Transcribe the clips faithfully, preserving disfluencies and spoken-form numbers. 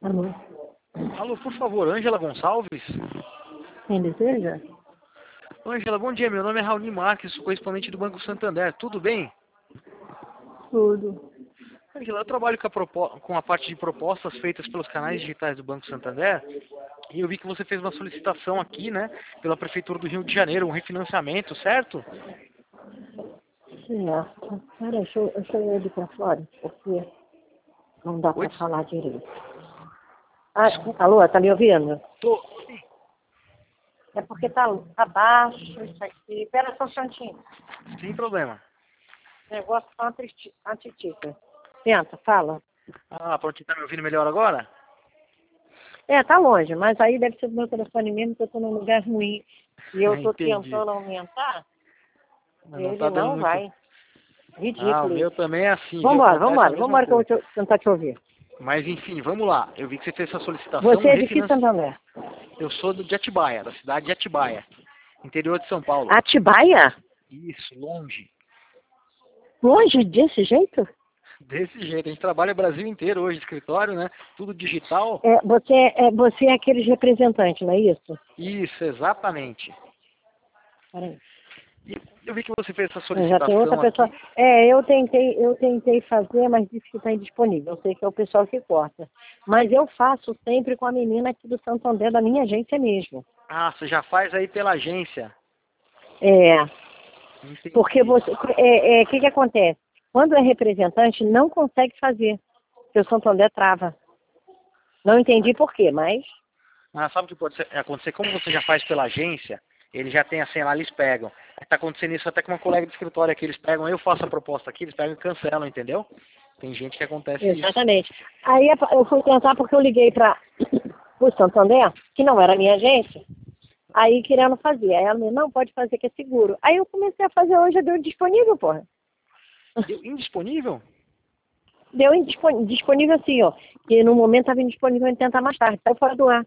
Alô? Alô, por favor, Ângela Gonçalves? Quem deseja? Ângela, bom dia, meu nome é Raoni Marques, sou correspondente do Banco Santander, tudo bem? Tudo. Ângela, eu trabalho com a, propo- com a parte de propostas feitas pelos canais digitais do Banco Santander e eu vi que você fez uma solicitação aqui, né, pela Prefeitura do Rio de Janeiro, um refinanciamento, certo? Certo. Pera, deixa eu, deixa eu ir ali pra fora, porque não dá Oi, pra falar direito. Ah, desculpa, alô, tá me ouvindo? tô... É porque tá, tá baixo isso aqui. Pera só um instantinho. Sem problema. Negócio tá anti- antitica. Tenta, fala. Ah, pronto, tá me ouvindo melhor agora? É, tá longe, mas aí deve ser do meu telefone mesmo, que eu tô num lugar ruim. E eu tô Entendi. tentando aumentar, Mas não ele tá dando não muito... vai. Ah, o Ridículo meu isso. também é assim, viu? Vambora, Acontece a vambora, mesma vambora que eu vou coisa. te- tentar te ouvir. Mas enfim, vamos lá. Eu vi que você fez essa solicitação, Você um é de que refinanci... Santander? Eu sou do de Atibaia, da cidade de Atibaia, interior de São Paulo. Atibaia? Isso, longe. Longe desse jeito? Desse jeito, a gente trabalha o Brasil inteiro hoje, escritório, né? Tudo digital. É, você, é, você é aqueles representantes, não é isso? Isso, exatamente. Peraí. E eu vi que você fez essa Já tem outra solicitação pessoa. aqui. É, eu tentei, eu tentei fazer, mas disse que está indisponível. Eu sei que é o pessoal que corta. Mas eu faço sempre com a menina aqui do Santander, da minha agência mesmo. Ah, você já faz aí pela agência. É, porque Entendi. você. O é, é, que, que acontece? Quando é representante, não consegue fazer. Porque o Santander trava. Não entendi por quê, mas. Ah, sabe o que pode ser- acontecer? Como você já faz pela agência, eles já têm a senha lá, eles pegam. Está acontecendo isso até com uma colega do escritório aqui, eles pegam, eu faço a proposta aqui, eles pegam e cancelam, entendeu? Tem gente que acontece isso. Exatamente. Aí eu fui tentar porque eu liguei para o Santander, que não era minha agência, aí querendo fazer. Aí ela me não, pode fazer que é seguro. Aí eu comecei a fazer hoje, deu disponível, porra. Deu indisponível? Deu indisponível, disponível assim, ó. Que no momento estava indisponível em tentar mais tarde, saiu fora do ar.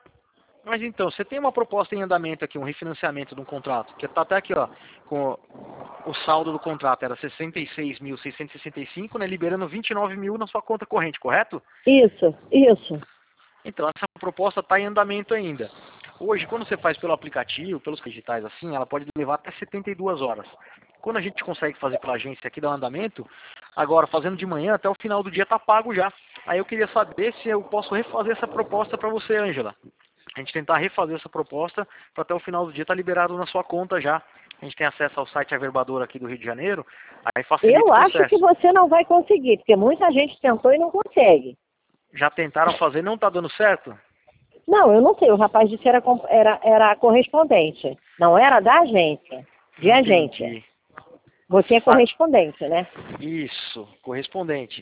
Mas então, você tem uma proposta em andamento aqui, um refinanciamento de um contrato, que está até aqui, ó, com o saldo do contrato era sessenta e seis mil seiscentos e sessenta e cinco, né, liberando vinte e nove mil na sua conta corrente, correto? Isso, isso. Então, essa proposta está em andamento ainda. Hoje, quando você faz pelo aplicativo, pelos digitais assim, ela pode levar até setenta e duas horas. Quando a gente consegue fazer pela agência aqui do andamento, agora fazendo de manhã, até o final do dia está pago já. Aí eu queria saber se eu posso refazer essa proposta para você, Ângela. A gente tentar refazer essa proposta para até o final do dia estar liberado na sua conta já. A gente tem acesso ao site Averbador aqui do Rio de Janeiro, aí facilita Eu o acho que processo. você não vai conseguir, porque muita gente tentou e não consegue. Já tentaram fazer, não está dando certo? Não, eu não sei, o rapaz disse que era, com- era, era correspondente. Não era da agência, de agência. Entendi. Você é Sa- correspondente, né? Isso, correspondente.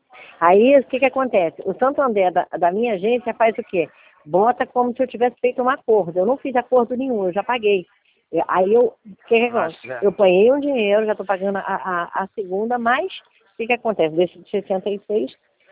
Aí o que que acontece? O Santander da, da minha agência faz o quê? Bota como se eu tivesse feito um acordo. Eu não fiz acordo nenhum, eu já paguei. E- Aí eu, o que que Ah, acontece? certo. Eu panhei um dinheiro, já estou pagando a, a, a segunda, mas o que que acontece? Desse de sessenta e seis,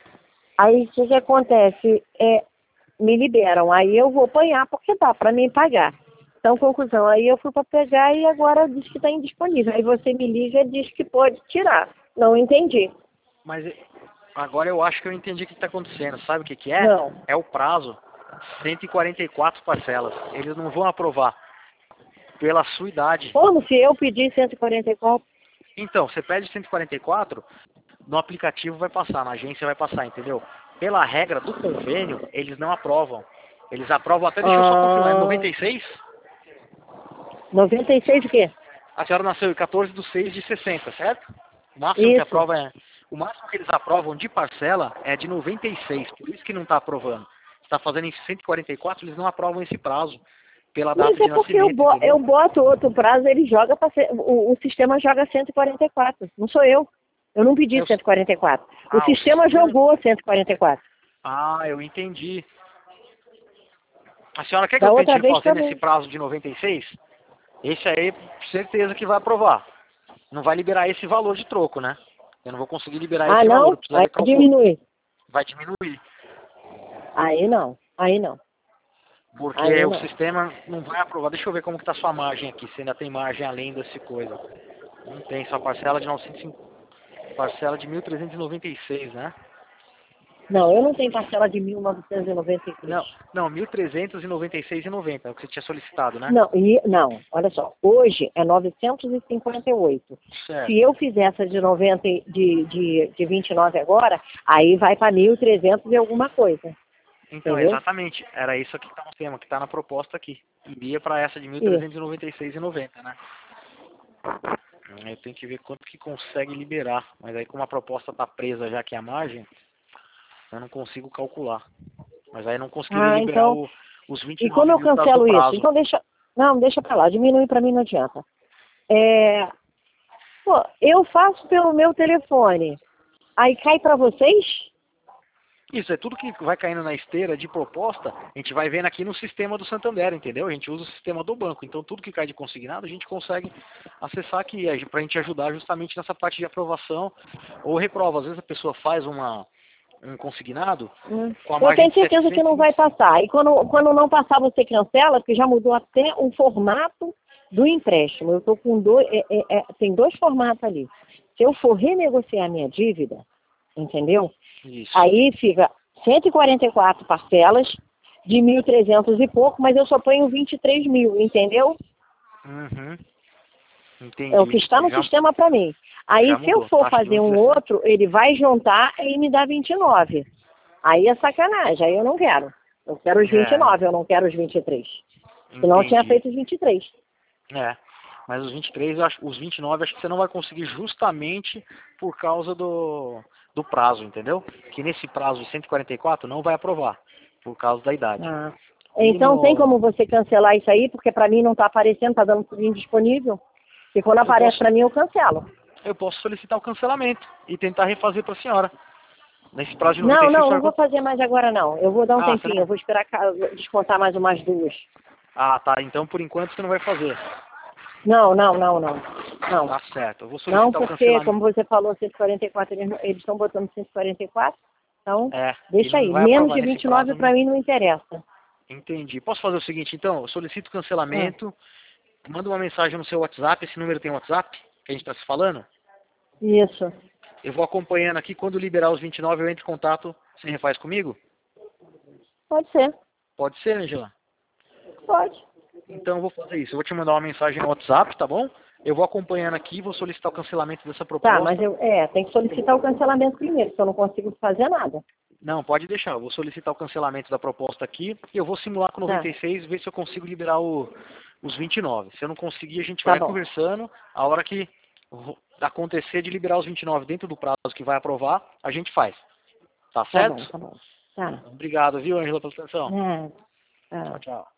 aí o que que acontece? É, me liberam. Aí eu vou apanhar porque dá para mim pagar. Então, conclusão, aí eu fui para pegar e agora diz que está indisponível. Aí você me liga e diz que pode tirar. Não entendi. Mas eh, agora eu acho que eu entendi o que está acontecendo. Sabe o que, que é? Não. É o prazo. cento e quarenta e quatro parcelas. Eles não vão aprovar pela sua idade. Como se eu pedir cento e quarenta e quatro? Então, você pede cento e quarenta e quatro, no aplicativo vai passar, na agência vai passar, entendeu? Pela regra do convênio, eles não aprovam. Eles aprovam até, deixa eu só confirmar, é Ah, noventa e seis? noventa e seis o quê? A senhora nasceu em quatorze de seis de sessenta, certo? O máximo que Isso. aprova é. O máximo que eles aprovam de parcela é de noventa e seis, por isso que não está aprovando. Está fazendo em cento e quarenta e quatro, eles não aprovam esse prazo pela Mas data é de porque eu, nascimento, bo eu entendeu? boto outro prazo, ele joga para o, o sistema joga cento e quarenta e quatro. Não sou eu. Eu não pedi Eu- cento e quarenta e quatro. O ah, o sistema sistema. jogou cento e quarenta e quatro. Ah, eu entendi. A senhora quer que Da eu tente outra vez refazer nesse também. prazo de noventa e seis? Esse aí, certeza que vai aprovar. Não vai liberar esse valor de troco, né? Eu não vou conseguir liberar Ah, esse valor, eu não? Aí precisaria calcular. diminui. Vai diminuir. Aí não. Aí não. Porque Aí o não. sistema não vai aprovar. Deixa eu ver como que tá sua margem aqui, se ainda tem margem além desse coisa. Não tem, só parcela de novecentos e cinquenta, parcela de mil trezentos e noventa e seis, né? Não, eu não tenho parcela de mil novecentos e noventa e três. Não, não, mil trezentos e noventa e seis reais e noventa centavos, é o que você tinha solicitado, né? Não, e, não, olha só, hoje é novecentos e cinquenta e oito. Certo. Se eu fizer essa de, noventa, de, de, de vinte e nove agora, aí vai para mil e trezentos e alguma coisa. Então, Entendeu? exatamente, era isso aqui que está no tema, que está na proposta aqui. Iria para essa de mil trezentos e noventa e seis reais e noventa centavos, né? Eu tenho que ver quanto que consegue liberar, mas aí como a proposta está presa já aqui a margem, eu não consigo calcular. Mas aí não conseguiria Ah, liberar então, o, os vinte e e como nove eu mil por causa do cancelo isso? prazo. Então deixa, não, deixa pra lá, diminuir pra mim não adianta. É, pô, eu faço pelo meu telefone, aí cai pra vocês? Isso, é tudo que vai caindo na esteira de proposta, a gente vai vendo aqui no sistema do Santander, entendeu? A gente usa o sistema do banco, então tudo que cai de consignado a gente consegue acessar aqui, para a gente ajudar justamente nessa parte de aprovação ou reprova. Às vezes a pessoa faz uma, um consignado Hum. com a Eu margem tenho de certeza que não vai setecentos e vinte e cinco. passar. E quando, quando não passar, você cancela, porque já mudou até o formato do empréstimo. Eu tô com dois, é, é, é, tem dois formatos ali. Se eu for renegociar minha dívida, entendeu? Isso. Aí fica cento e quarenta e quatro parcelas de mil e trezentos e pouco, mas eu só ponho vinte e três mil, entendeu? Uhum. Entendi. É o que está no Já, sistema para mim. Aí já se eu mudou, for taxa de fazer um um vírgula dezessete. outro, ele vai juntar e me dá vinte e nove. Aí é sacanagem, aí eu não quero. Eu quero os vinte e É, nove, eu não quero os vinte e três. Senão eu tinha entendi. feito os vinte e três. É, mas os vinte e três, eu acho, os vinte e nove acho que você não vai conseguir justamente por causa do, do prazo, entendeu? Que nesse prazo de cento e quarenta e quatro não vai aprovar, por causa da idade. Ah. E Então tem no... como você cancelar isso aí, porque para mim não está aparecendo, está dando tudo indisponível. E quando eu aparece posso, para mim, eu cancelo. eu posso solicitar o cancelamento e tentar refazer para a senhora. Nesse prazo de Não, noventa e seis, a não, não senhora... vou fazer mais agora não. Eu vou dar um Ah, você tempinho, eu não... vou esperar ca- descontar mais umas duas. Ah, tá, então por enquanto você não vai fazer. Não, não, não, não. Não. Tá certo, eu vou Não, solicitar o porque, cancelamento. como você falou, cento e quarenta e quatro, eles eles estão botando cento e quarenta e quatro, então É, e deixa não aí. vai Menos aprovar de nesse vinte e nove prazo. para mim não interessa. Entendi. Posso fazer o seguinte, então? Eu solicito o Ah, cancelamento, manda uma mensagem no seu WhatsApp, esse número tem WhatsApp, que a gente está se falando. isso. Eu vou acompanhando aqui, quando liberar os vinte e nove eu entro em contato, você refaz comigo? Pode ser. Pode ser, Angela? Pode. Então eu vou fazer isso, eu vou te mandar uma mensagem no WhatsApp, tá bom? Eu vou acompanhando aqui, vou solicitar o cancelamento dessa Tá, mas proposta. eu, é, tem que solicitar o cancelamento primeiro, porque eu não consigo fazer nada. Não, pode deixar, eu vou solicitar o cancelamento da proposta aqui e eu vou simular com Tá, noventa e seis, ver se eu consigo liberar o, os vinte e nove. Se eu não conseguir, a gente tá vai bom. conversando, a hora que vo- acontecer de liberar os vinte e nove dentro do prazo que vai aprovar, a gente faz. Tá Tá certo? bom, tá bom. Tá. Obrigado, viu, Angela, pela atenção. É, tá. Tchau, tchau.